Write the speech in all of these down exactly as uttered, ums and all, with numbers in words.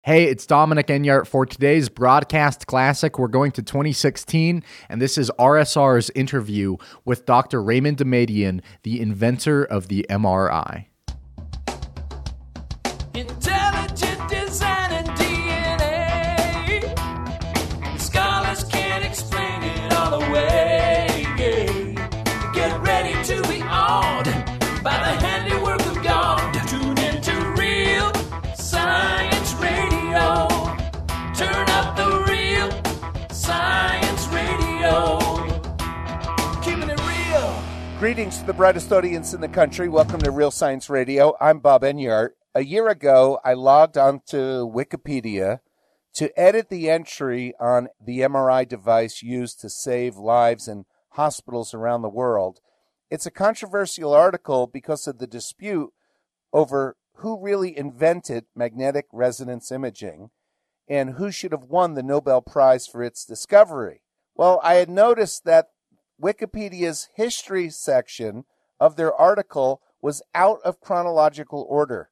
Hey, it's Dominic Enyart. For today's broadcast classic, we're going to twenty sixteen, and this is R S R's interview with Doctor Raymond Damadian, the inventor of the M R I. Intelligent design and D N A. Scholars can't explain it all away. Get ready to be awed by the handiwork of God. Tune into Real Science Radio. Turn up the Real Science Radio. Keeping it real. Greetings to the brightest audience in the country. Welcome to Real Science Radio. I'm Bob Enyart. A year ago, I logged onto Wikipedia to edit the entry on the M R I device used to save lives in hospitals around the world. It's a controversial article because of the dispute over who really invented magnetic resonance imaging and who should have won the Nobel Prize for its discovery. Well, I had noticed that Wikipedia's history section of their article was out of chronological order.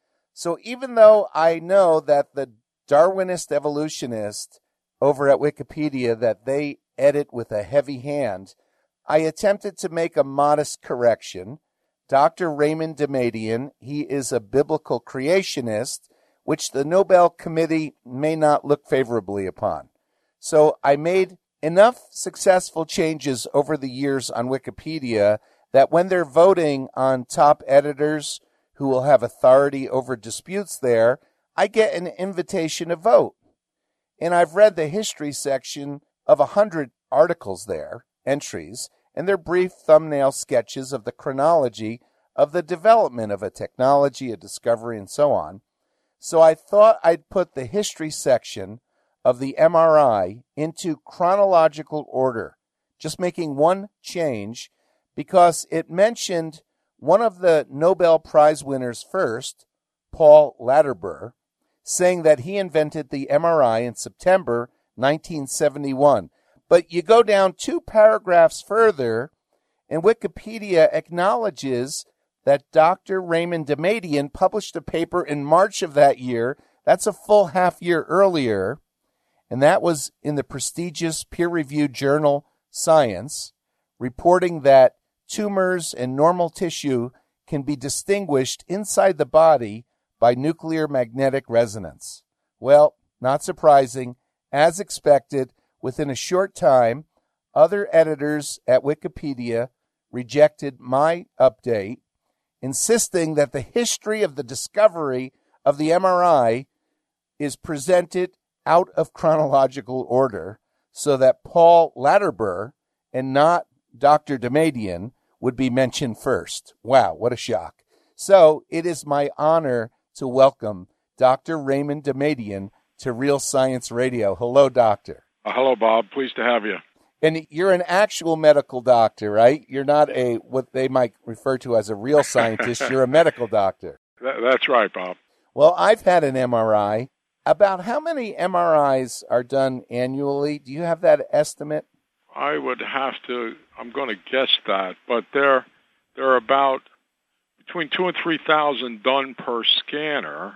So even though I know that the Darwinist evolutionist over at Wikipedia, that they edit with a heavy hand, I attempted to make a modest correction. Doctor Raymond Damadian, he is a biblical creationist, which the Nobel Committee may not look favorably upon. So I made enough successful changes over the years on Wikipedia that when they're voting on top editors who will have authority over disputes there, I get an invitation to vote. And I've read the history section of a hundred articles there, entries, and they're brief thumbnail sketches of the chronology of the development of a technology, a discovery, and so on. So I thought I'd put the history section of the M R I into chronological order, just making one change because it mentioned one of the Nobel Prize winners first, Paul Laderber, saying that he invented the M R I in September nineteen seventy-one. But you go down two paragraphs further, and Wikipedia acknowledges that Doctor Raymond Damadian published a paper in March of that year. That's a full half year earlier, and that was in the prestigious peer-reviewed journal Science, reporting that tumors and normal tissue can be distinguished inside the body by nuclear magnetic resonance. Well, not surprising, as expected, within a short time, other editors at Wikipedia rejected my update, insisting that the history of the discovery of the M R I is presented out of chronological order so that Paul Laderber and not Doctor Damadian would be mentioned first. Wow, what a shock. So it is my honor to welcome Doctor Raymond Damadian to Real Science Radio. Hello, Doctor. Uh, hello, Bob. Pleased to have you. And you're an actual medical doctor, right? You're not a what they might refer to as a real scientist. You're a medical doctor. That, that's right, Bob. Well, I've had an M R I. About how many M R Is are done annually? Do you have that estimate? I would have to, I'm going to guess that, but there, there are about between two and three thousand done per scanner,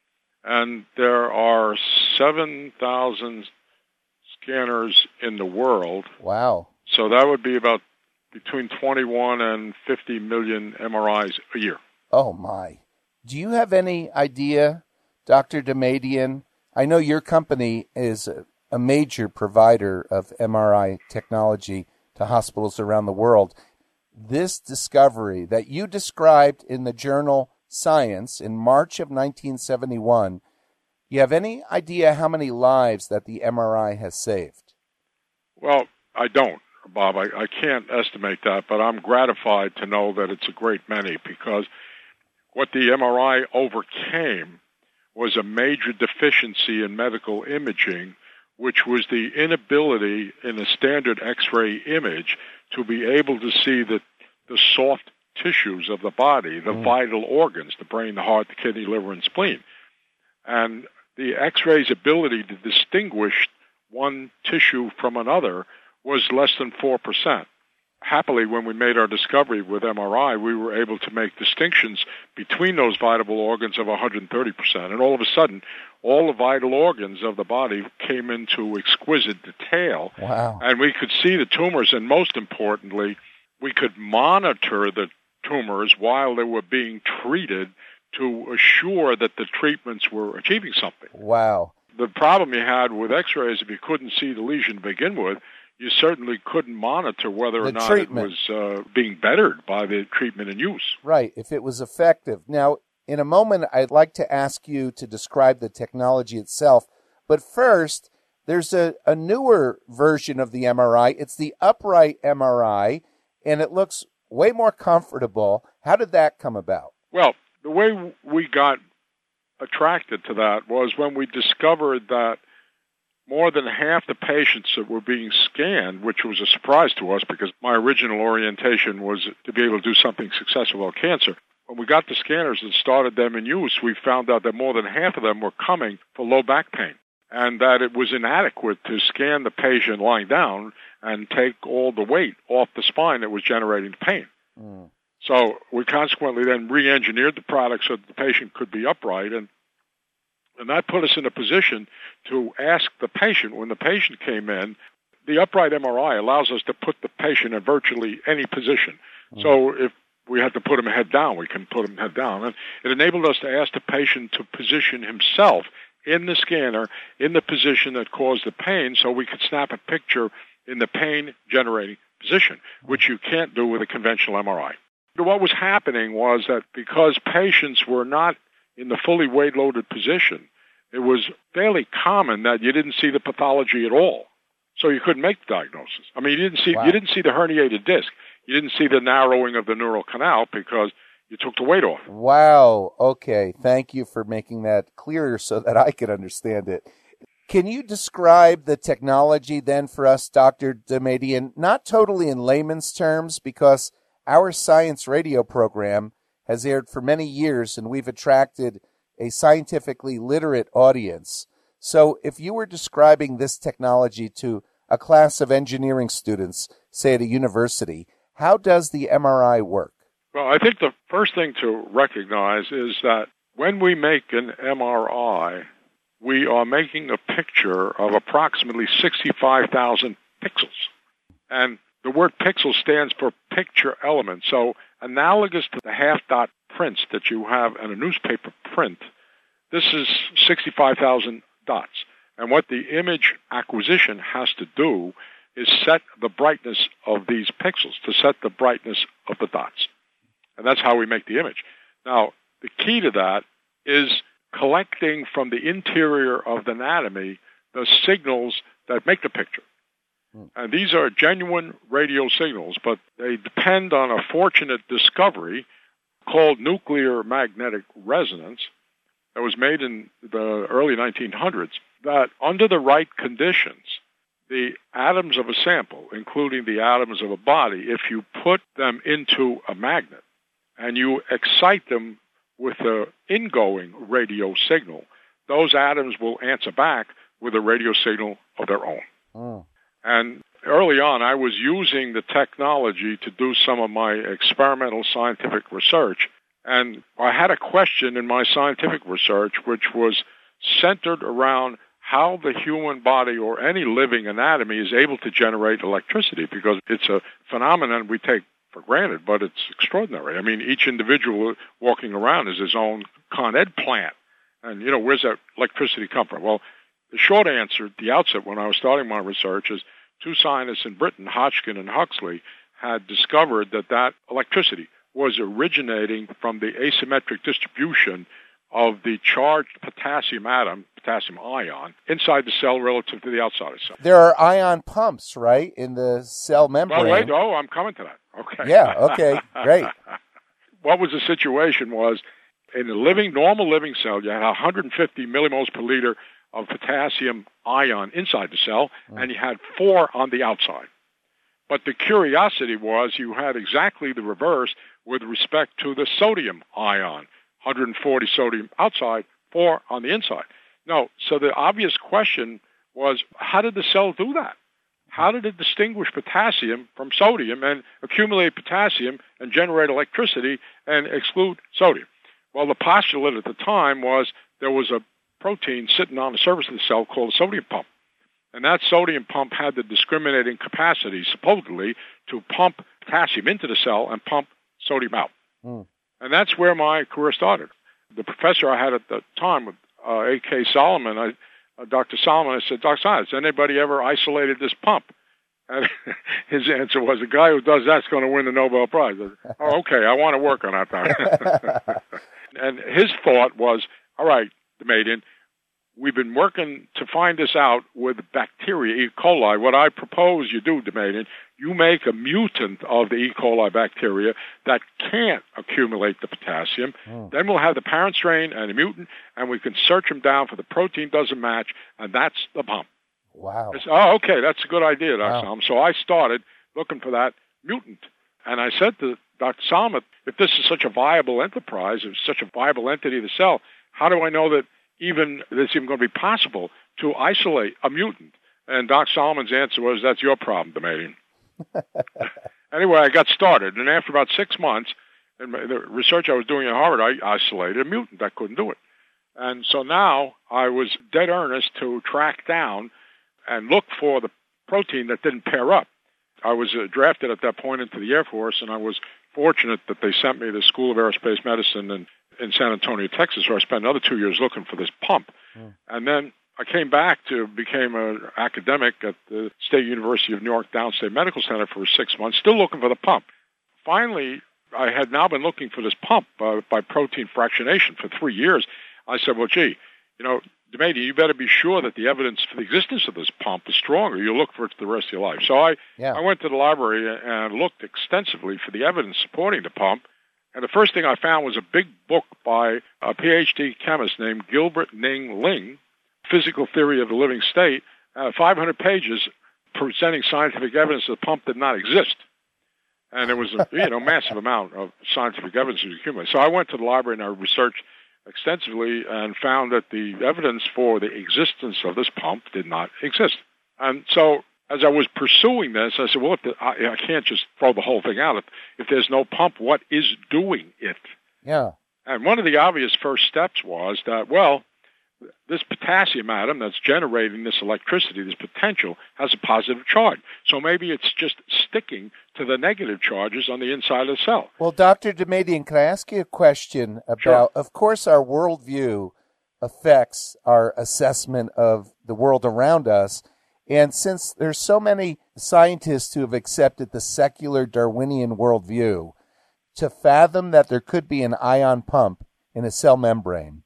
and there are seven thousand scanners in the world. Wow. So that would be about between twenty-one and fifty million M R Is a year. Oh, my. Do you have any idea, Doctor Damadian? I know your company is a, a major provider of M R I technology to hospitals around the world. This discovery that you described in the journal Science in March of nineteen seventy-one, you have any idea how many lives that the M R I has saved? Well, I don't, Bob. I, I can't estimate that, but I'm gratified to know that it's a great many because what the M R I overcame was a major deficiency in medical imaging, which was the inability in a standard X-ray image to be able to see the, the soft tissues of the body, the mm. vital organs, the brain, the heart, the kidney, liver, and spleen. And the X-ray's ability to distinguish one tissue from another was less than four percent. happily, when we made our discovery with M R I, we were able to make distinctions between those vital organs of one hundred thirty percent. And all of a sudden, all the vital organs of the body came into exquisite detail. Wow. And we could see the tumors, and most importantly, we could monitor the tumors while they were being treated to assure that the treatments were achieving something. Wow. The problem you had with x-rays, if you couldn't see the lesion to begin with, you certainly couldn't monitor whether The or not treatment. it was uh, being bettered by the treatment and use. Right, if it was effective. Now, in a moment, I'd like to ask you to describe the technology itself. But first, there's a, a newer version of the M R I. It's the upright M R I, and it looks way more comfortable. How did that come about? Well, the way we got attracted to that was when we discovered that more than half the patients that were being scanned, which was a surprise to us because my original orientation was to be able to do something successful about cancer. When we got the scanners and started them in use, we found out that more than half of them were coming for low back pain, and that it was inadequate to scan the patient lying down and take all the weight off the spine that was generating the pain. Mm. So we consequently then re-engineered the product so that the patient could be upright, and and that put us in a position to ask the patient, when the patient came in, the upright M R I allows us to put the patient in virtually any position. Mm. So if we had to put him head down, we can put him head down. And it enabled us to ask the patient to position himself in the scanner in the position that caused the pain so we could snap a picture in the pain-generating position, which you can't do with a conventional M R I. What was happening was that because patients were not in the fully weight-loaded position, it was fairly common that you didn't see the pathology at all. So you couldn't make the diagnosis. I mean, you didn't see Wow. you didn't see the herniated disc. You didn't see the narrowing of the neural canal because you took the weight off. Wow. Okay. Thank you for making that clearer so that I could understand it. Can you describe the technology then for us, Doctor Damadian, not totally in layman's terms, because our science radio program has aired for many years and we've attracted a scientifically literate audience. So if you were describing this technology to a class of engineering students, say at a university, how does the M R I work? Well, I think the first thing to recognize is that when we make an M R I, we are making a picture of approximately sixty-five thousand pixels. And the word pixel stands for picture element. So analogous to the half-dot prints that you have in a newspaper print, this is sixty-five thousand dots. And what the image acquisition has to do is set the brightness of these pixels, to set the brightness of the dots. And that's how we make the image. Now, the key to that is collecting from the interior of the anatomy the signals that make the picture. And these are genuine radio signals, but they depend on a fortunate discovery called nuclear magnetic resonance that was made in the early nineteen hundreds, that under the right conditions, the atoms of a sample, including the atoms of a body, if you put them into a magnet and you excite them with an ingoing radio signal, those atoms will answer back with a radio signal of their own. Oh. And early on, I was using the technology to do some of my experimental scientific research. And I had a question in my scientific research which was centered around how the human body or any living anatomy is able to generate electricity, because it's a phenomenon we take for granted, but it's extraordinary. I mean, each individual walking around is his own Con Ed plant. And, you know, where's that electricity come from? Well, the short answer at the outset when I was starting my research is two scientists in Britain, Hodgkin and Huxley, had discovered that that electricity was originating from the asymmetric distribution of the charged potassium atom, potassium ion, inside the cell relative to the outside of the cell. There are ion pumps, right, in the cell membrane. Well, wait, oh, I'm coming to that. Okay. Yeah, okay, great. What was the situation was, in a living, normal living cell, you had one hundred fifty millimoles per liter of potassium ion inside the cell, mm. and you had four on the outside. But the curiosity was you had exactly the reverse with respect to the sodium ion, one hundred forty sodium outside, four on the inside. No, so the obvious question was, how did the cell do that? How did it distinguish potassium from sodium and accumulate potassium and generate electricity and exclude sodium? Well, the postulate at the time was there was a protein sitting on the surface of the cell called a sodium pump. And that sodium pump had the discriminating capacity, supposedly, to pump potassium into the cell and pump sodium out. Mm. And that's where my career started. The professor I had at the time, with uh, A K Solomon, I, uh, Doctor Solomon, I said, Doctor Solomon, has anybody ever isolated this pump? And his answer was, the guy who does that's going to win the Nobel Prize. I said, oh, okay, I want to work on that. And his thought was, all right, Damadian, we've been working to find this out with bacteria, E. coli. What I propose you do, Damadian, you make a mutant of the E. coli bacteria that can't accumulate the potassium. Oh. Then we'll have the parent strain and the mutant, and we can search them down for the protein doesn't match, and that's the pump. Wow. Said, oh, okay, that's a good idea, Doctor Wow. Solomon. So I started looking for that mutant. And I said to Doctor Solomon, if this is such a viable enterprise, if it's such a viable entity of the cell, how do I know that even it's even going to be possible to isolate a mutant? And Doctor Solomon's answer was, that's your problem, Damadian. Anyway, I got started. And after about six months, in the research I was doing at Harvard, I isolated a mutant that couldn't do it. And so now I was dead earnest to track down and look for the protein that didn't pair up. I was uh, drafted at that point into the Air Force, and I was fortunate that they sent me to the School of Aerospace Medicine in, in San Antonio, Texas, where I spent another two years looking for this pump. Mm. And then I came back to became an academic at the State University of New York Downstate Medical Center for six months, still looking for the pump. Finally, I had now been looking for this pump uh, by protein fractionation for three years. I said, well, gee, you know, Damadian, you better be sure that the evidence for the existence of this pump is strong, or you'll look for it for the rest of your life. So I, yeah. I went to the library and looked extensively for the evidence supporting the pump, and the first thing I found was a big book by a P H D chemist named Gilbert Ning Ling, Physical Theory of the Living State, uh, five hundred pages presenting scientific evidence that the pump did not exist. And there was a you know massive amount of scientific evidence to accumulate. So I went to the library and I researched extensively and found that the evidence for the existence of this pump did not exist. And so as I was pursuing this, I said, well, if the, I, I can't just throw the whole thing out. If, if there's no pump, what is doing it? Yeah. And one of the obvious first steps was that, well, this potassium atom that's generating this electricity, this potential, has a positive charge. So maybe it's just sticking to the negative charges on the inside of the cell. Well, Doctor Damadian, can I ask you a question about, sure. Of course, our worldview affects our assessment of the world around us. And since there's so many scientists who have accepted the secular Darwinian worldview, to fathom that there could be an ion pump in a cell membrane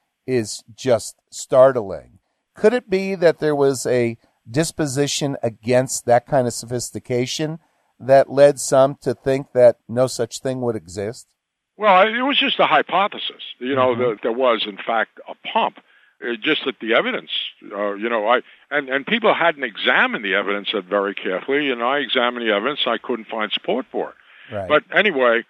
is just startling. Could it be that there was a disposition against that kind of sophistication that led some to think that no such thing would exist? Well, it was just a hypothesis. You know, Mm-hmm. that there was, in fact, a pump. It just that the evidence, uh, you know, I and, and people hadn't examined the evidence very carefully, and I examined the evidence. I couldn't find support for it. Right. But anyway,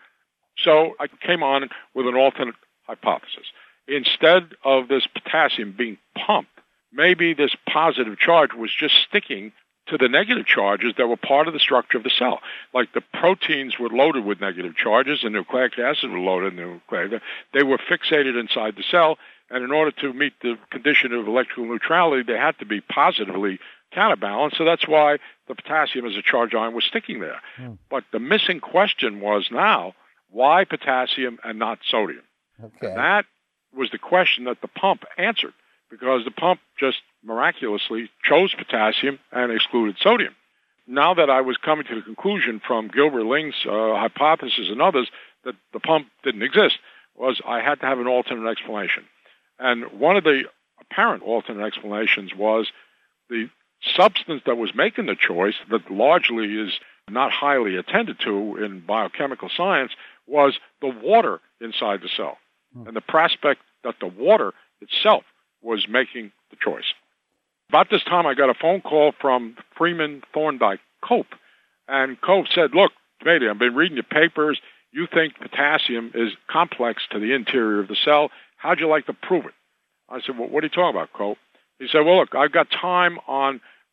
so I came on with an alternate hypothesis. Instead of this potassium being pumped, maybe this positive charge was just sticking to the negative charges that were part of the structure of the cell. Like the proteins were loaded with negative charges, and nucleic acid were loaded with nucleic acid. They were fixated inside the cell, and in order to meet the condition of electrical neutrality, they had to be positively counterbalanced. So that's why the potassium as a charge ion was sticking there. Hmm. But the missing question was now, why potassium and not sodium? Okay. And that was the question that the pump answered, because the pump just miraculously chose potassium and excluded sodium. Now that I was coming to the conclusion from Gilbert Ling's uh, hypothesis and others that the pump didn't exist, was I had to have an alternate explanation. And one of the apparent alternate explanations was the substance that was making the choice, that largely is not highly attended to in biochemical science, was the water inside the cell. And the prospect that the water itself was making the choice. About this time, I got a phone call from Freeman Thorndike Cope. And Cope said, look, Damadian, I've been reading your papers. You think potassium is complex to the interior of the cell. How'd you like to prove it? I said, well, what are you talking about, Cope? He said, well, look, I've got time on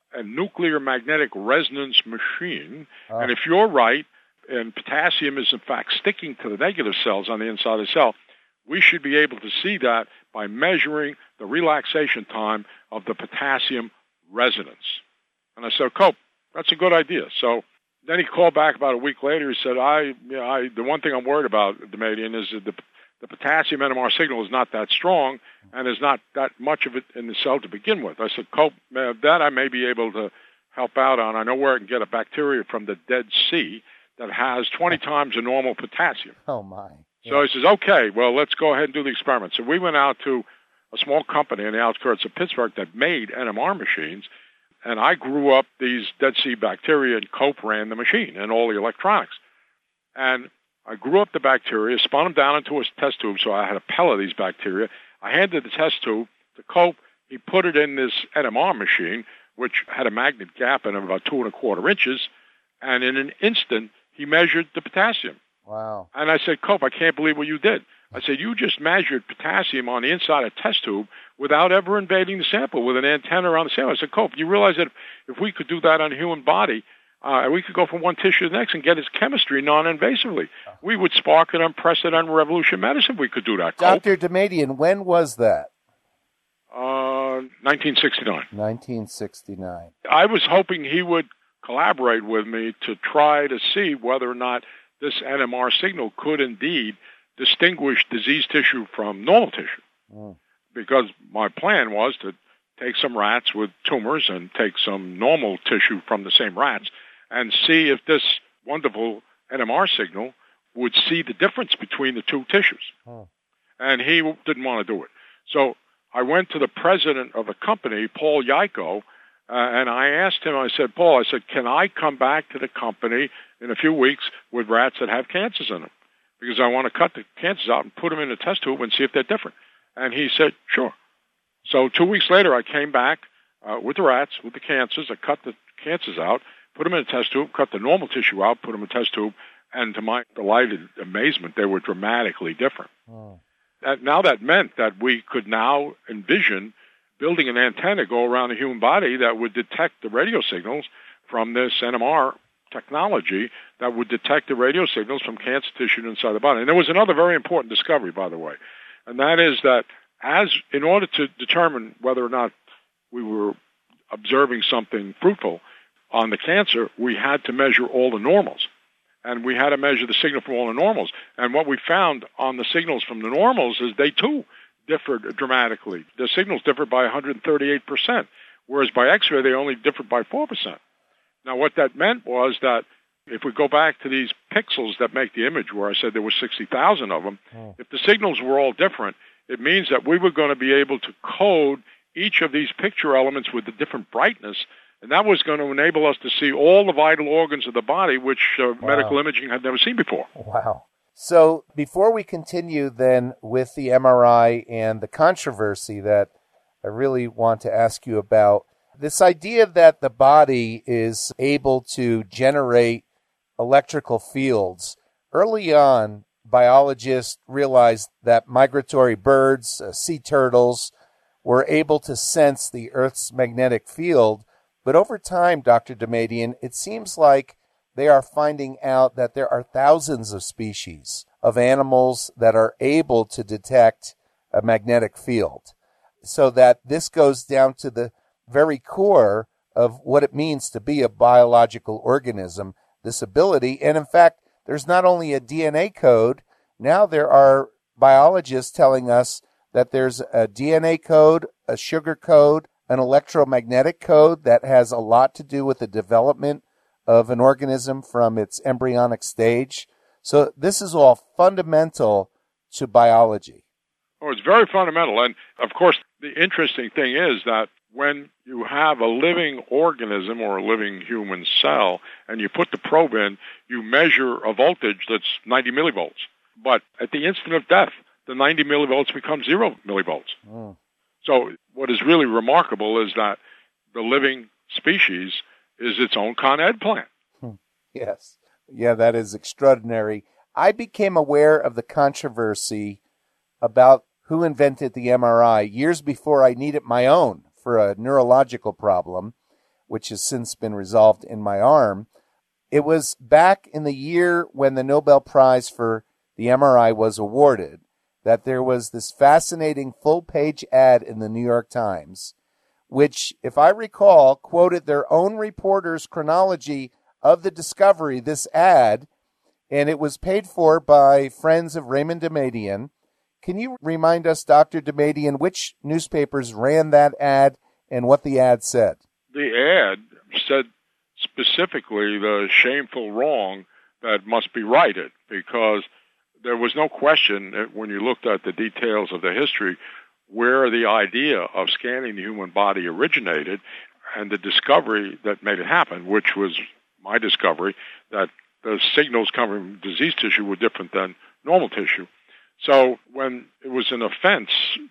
a nuclear magnetic resonance machine. Oh. And if you're right, and potassium is in fact sticking to the negative cells on the inside of the cell, we should be able to see that by measuring the relaxation time of the potassium resonance. And I said, Cope, that's a good idea. So then he called back about a week later. He said, I, you know, I the one thing I'm worried about, Damadian, is that the, the potassium N M R signal is not that strong, and there's not that much of it in the cell to begin with. I said, Cope, that I may be able to help out on. I know where I can get a bacteria from the Dead Sea that has twenty times the normal potassium. Oh, my. Yeah. So he says, okay, well, let's go ahead and do the experiment. So we went out to a small company in the outskirts of Pittsburgh that made N M R machines, and I grew up these Dead Sea bacteria, and Cope ran the machine and all the electronics. And I grew up the bacteria, spun them down into a test tube, so I had a pellet of these bacteria. I handed the test tube to Cope. He put it in this N M R machine, which had a magnet gap in it of about two and a quarter inches, and in an instant, he measured the potassium. Wow. And I said, Cope, I can't believe what you did. I said, you just measured potassium on the inside of a test tube without ever invading the sample with an antenna around the sample. I said, Cope, you realize that if we could do that on a human body, uh, we could go from one tissue to the next and get its chemistry non-invasively. We would spark an unprecedented revolution in medicine if we could do that, Cope. Doctor Damadian, when was that? Uh, nineteen sixty-nine. nineteen sixty-nine. I was hoping he would collaborate with me to try to see whether or not this N M R signal could indeed distinguish diseased tissue from normal tissue. Mm. Because my plan was to take some rats with tumors and take some normal tissue from the same rats and see if this wonderful N M R signal would see the difference between the two tissues. Mm. And he didn't want to do it. So I went to the president of the company, Paul Yiko, uh, and I asked him, I said, Paul, I said, can I come back to the company in a few weeks with rats that have cancers in them? Because I want to cut the cancers out and put them in a test tube and see if they're different. And he said, sure. So two weeks later, I came back uh, with the rats, with the cancers. I cut the cancers out, put them in a test tube, cut the normal tissue out, put them in a test tube, and to my delighted amazement, they were dramatically different. Mm. That, now that meant that we could now envision building an antenna go around the human body that would detect the radio signals from this N M R technology that would detect the radio signals from cancer tissue inside the body. And there was another very important discovery, by the way, and that is that as in order to determine whether or not we were observing something fruitful on the cancer, we had to measure all the normals. And we had to measure the signal from all the normals. And what we found on the signals from the normals is they, too, differed dramatically. The signals differed by one hundred thirty-eight percent, whereas by X-ray they only differed by four percent. Now, what that meant was that if we go back to these pixels that make the image, where I said there were sixty thousand of them, oh. if the signals were all different, it means that we were going to be able to code each of these picture elements with a different brightness, and that was going to enable us to see all the vital organs of the body, which uh, wow. medical imaging had never seen before. Wow. So before we continue then with the M R I and the controversy that I really want to ask you about, this idea that the body is able to generate electrical fields, early on, biologists realized that migratory birds, uh, sea turtles, were able to sense the Earth's magnetic field. But over time, Doctor Damadian, it seems like they are finding out that there are thousands of species of animals that are able to detect a magnetic field. So that this goes down to the very core of what it means to be a biological organism, this ability. And in fact, there's not only a D N A code, now there are biologists telling us that there's a D N A code, a sugar code, an electromagnetic code that has a lot to do with the development of an organism from its embryonic stage. So this is all fundamental to biology. Oh, it's very fundamental. And, of course, the interesting thing is that when you have a living organism or a living human cell and you put the probe in, you measure a voltage that's ninety millivolts. But at the instant of death, the ninety millivolts become zero millivolts. Mm. So what is really remarkable is that the living species is its own Con Ed plant. Hmm. Yes. Yeah, that is extraordinary. I became aware of the controversy about who invented the M R I years before I needed my own for a neurological problem, which has since been resolved in my arm. It was back in the year when the Nobel Prize for the M R I was awarded that there was this fascinating full-page ad in the New York Times, which, if I recall, quoted their own reporter's chronology of the discovery, this ad, and it was paid for by friends of Raymond Damadian. Can you remind us, Doctor Damadian, which newspapers ran that ad and what the ad said? The ad said specifically the shameful wrong that must be righted, because there was no question that when you looked at the details of the history where the idea of scanning the human body originated and the discovery that made it happen, which was my discovery, that the signals coming from disease tissue were different than normal tissue. So when it was an offense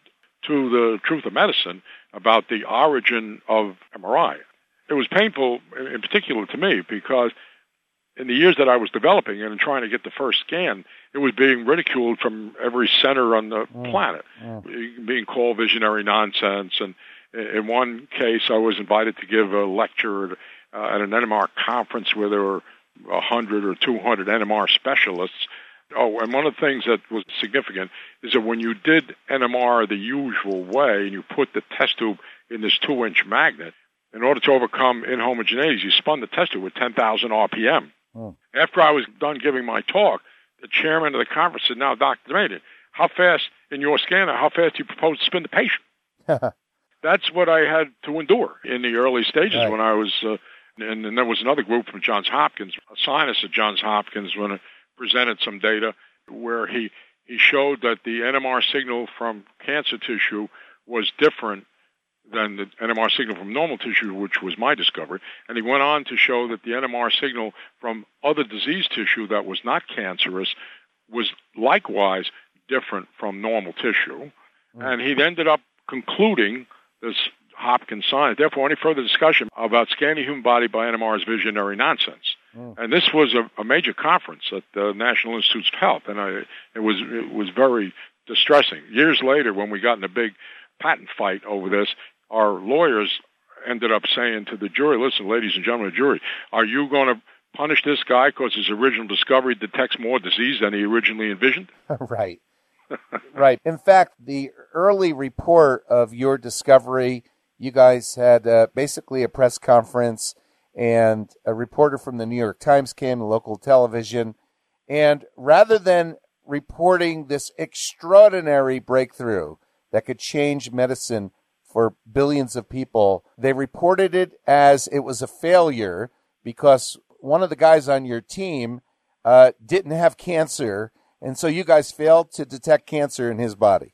to the truth of medicine about the origin of M R I, it was painful in particular to me, because in the years that I was developing and trying to get the first scan, it was being ridiculed from every center on the mm. planet, mm. being called visionary nonsense. And in one case, I was invited to give a lecture uh, at an N M R conference where there were one hundred or two hundred N M R specialists. Oh, and one of the things that was significant is that when you did N M R the usual way and you put the test tube in this two-inch magnet, in order to overcome inhomogeneities, you spun the test tube with ten thousand R P M. Oh. After I was done giving my talk, the chairman of the conference said, "Now, Doctor Damadian, how fast in your scanner, how fast do you propose to spin the patient?" That's what I had to endure in the early stages right. when I was, uh, and, and there was another group from Johns Hopkins, a scientist at Johns Hopkins, when it presented some data where he, he showed that the N M R signal from cancer tissue was different than the N M R signal from normal tissue, which was my discovery. And he went on to show that the N M R signal from other disease tissue that was not cancerous was likewise different from normal tissue. Mm. And he ended up concluding, this Hopkins science, therefore any further discussion about scanning the human body by N M R is visionary nonsense. Mm. And this was a, a major conference at the National Institutes of Health, and I, it was it was very distressing. Years later, when we got in a big patent fight over this, our lawyers ended up saying to the jury, "Listen, ladies and gentlemen of the jury, are you going to punish this guy because his original discovery detects more disease than he originally envisioned?" Right. Right. In fact, the early report of your discovery, you guys had uh, basically a press conference, and a reporter from the New York Times came, local television, and rather than reporting this extraordinary breakthrough that could change medicine for billions of people, they reported it as it was a failure because one of the guys on your team uh, didn't have cancer, and so you guys failed to detect cancer in his body.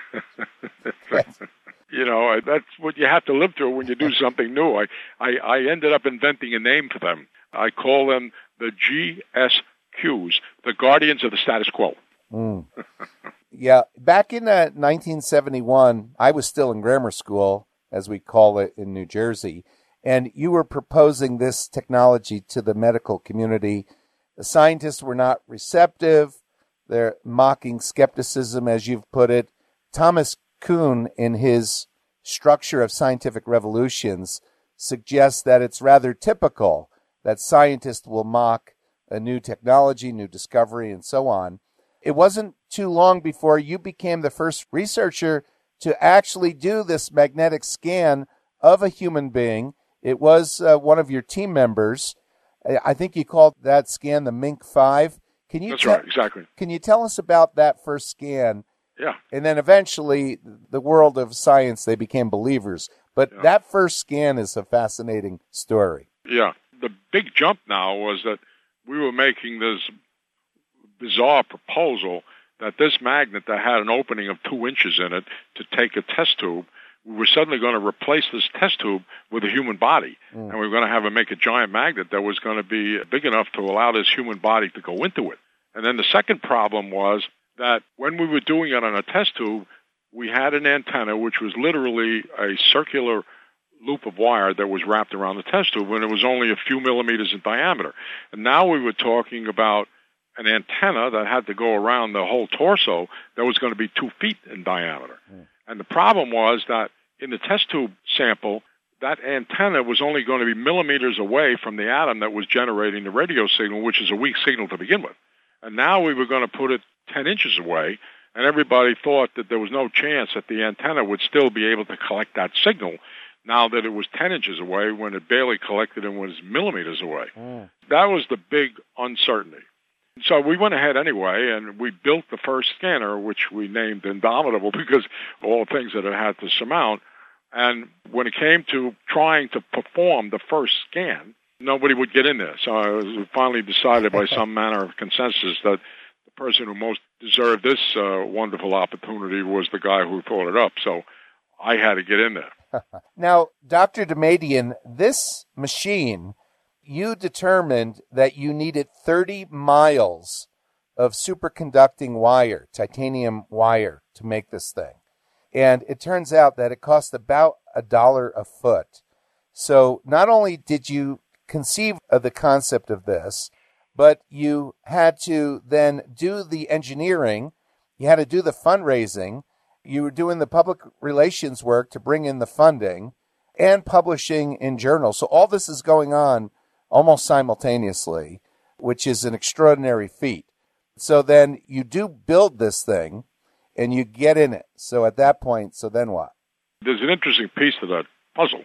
You know, that's what you have to live through when you do something new. I, I, I ended up inventing a name for them. I call them the G S Qs, the Guardians of the Status Quo. Mm. Yeah, back in uh, nineteen seventy-one, I was still in grammar school, as we call it in New Jersey, and you were proposing this technology to the medical community. The scientists were not receptive. They're mocking skepticism, as you've put it. Thomas Kuhn, in his Structure of Scientific Revolutions, suggests that it's rather typical that scientists will mock a new technology, new discovery, and so on. It wasn't too long before you became the first researcher to actually do this magnetic scan of a human being. It was uh, one of your team members. I think you called that scan the Mink five. Can you That's te- right, exactly. Can you tell us about that first scan? Yeah. And then eventually, the world of science, they became believers. But yeah. that first scan is a fascinating story. Yeah. The big jump now was that we were making this bizarre proposal that this magnet that had an opening of two inches in it to take a test tube, we were suddenly going to replace this test tube with a human body. Mm. And we were going to have it make a giant magnet that was going to be big enough to allow this human body to go into it. And then the second problem was that when we were doing it on a test tube, we had an antenna which was literally a circular loop of wire that was wrapped around the test tube, and it was only a few millimeters in diameter. And now we were talking about an antenna that had to go around the whole torso that was going to be two feet in diameter. Mm. And the problem was that in the test tube sample, that antenna was only going to be millimeters away from the atom that was generating the radio signal, which is a weak signal to begin with. And now we were going to put it ten inches away, and everybody thought that there was no chance that the antenna would still be able to collect that signal now that it was ten inches away when it barely collected and was millimeters away. Mm. That was the big uncertainty. So we went ahead anyway, and we built the first scanner, which we named Indomitable because of all the things that it had to surmount. And when it came to trying to perform the first scan, nobody would get in there. So it was finally decided by some manner of consensus that the person who most deserved this uh, wonderful opportunity was the guy who thought it up. So I had to get in there. Now, Doctor Damadian, this machine, you determined that you needed thirty miles of superconducting wire, titanium wire, to make this thing. And it turns out that it cost about a dollar a foot. So not only did you conceive of the concept of this, but you had to then do the engineering, you had to do the fundraising, you were doing the public relations work to bring in the funding, and publishing in journals. So all this is going on almost simultaneously, which is an extraordinary feat. So then you do build this thing, and you get in it. So at that point, so then what? There's an interesting piece to that puzzle.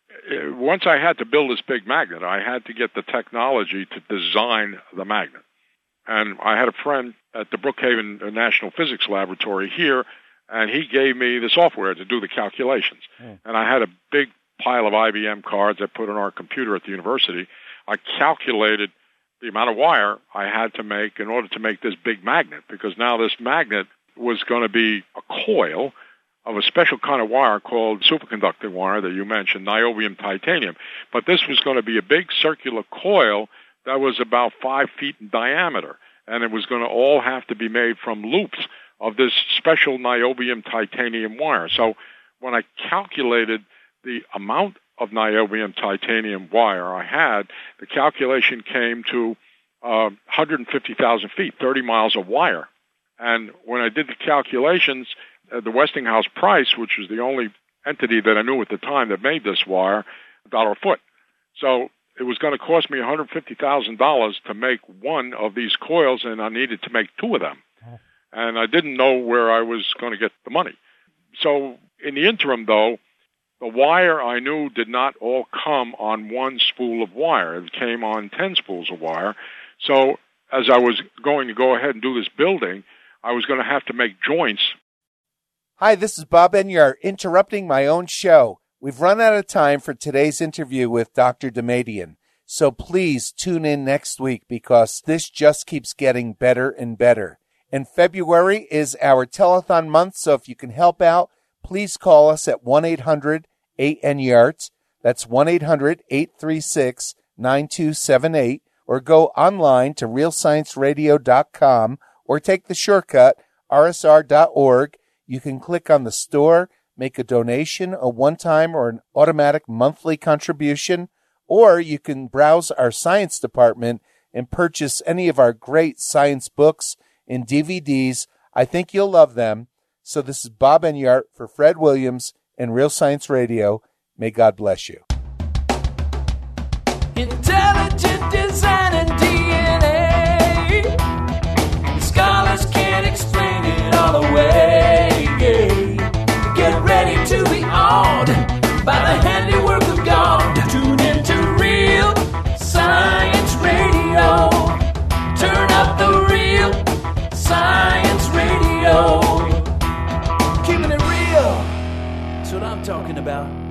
Once I had to build this big magnet, I had to get the technology to design the magnet. And I had a friend at the Brookhaven National Physics Laboratory here, and he gave me the software to do the calculations. Mm. And I had a big pile of I B M cards I put on our computer at the university. I calculated the amount of wire I had to make in order to make this big magnet, because now this magnet was going to be a coil of a special kind of wire called superconducting wire that you mentioned, niobium titanium. But this was going to be a big circular coil that was about five feet in diameter, and it was going to all have to be made from loops of this special niobium titanium wire. So when I calculated the amount of niobium titanium wire I had, the calculation came to uh, one hundred fifty thousand feet, thirty miles of wire. And when I did the calculations, uh, the Westinghouse price, which was the only entity that I knew at the time that made this wire, a dollar a foot. So it was going to cost me one hundred fifty thousand dollars to make one of these coils, and I needed to make two of them. And I didn't know where I was going to get the money. So in the interim, though, the wire I knew did not all come on one spool of wire. It came on ten spools of wire. So as I was going to go ahead and do this building, I was going to have to make joints. Hi, this is Bob Enyart, interrupting my own show. We've run out of time for today's interview with Doctor Damadian. So please tune in next week, because this just keeps getting better and better. And February is our telethon month, so if you can help out, please call us at one eight hundred eight N Y A R T. That's one eight hundred eight three six nine two seven eight. Or go online to real science radio dot com, or take the shortcut, R S R dot org. You can click on the store, make a donation, a one-time or an automatic monthly contribution, or you can browse our science department and purchase any of our great science books and D V Ds. I think you'll love them. So this is Bob Enyart for Fred Williams and Real Science Radio. May God bless you. Intelligent design and D N A. Scholars can't explain it all away. Yeah. Get ready to be awed by the handiwork of God. Tune into Real Science Radio. Turn up the Real Science Radio. Keeping it real. That's what I'm talking about.